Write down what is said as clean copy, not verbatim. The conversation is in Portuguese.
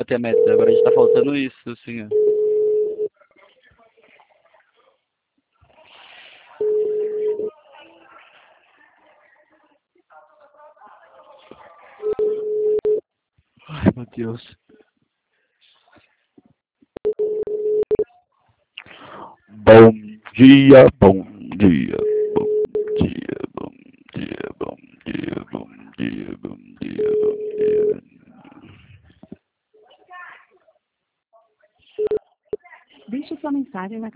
bater a meta. Agora a gente tá faltando isso, assim, ó. Ai, meu Deus. Bom dia, bom dia, bom dia, bom dia, bom dia, bom dia, bom dia, bom dia. Deixe sua mensagem na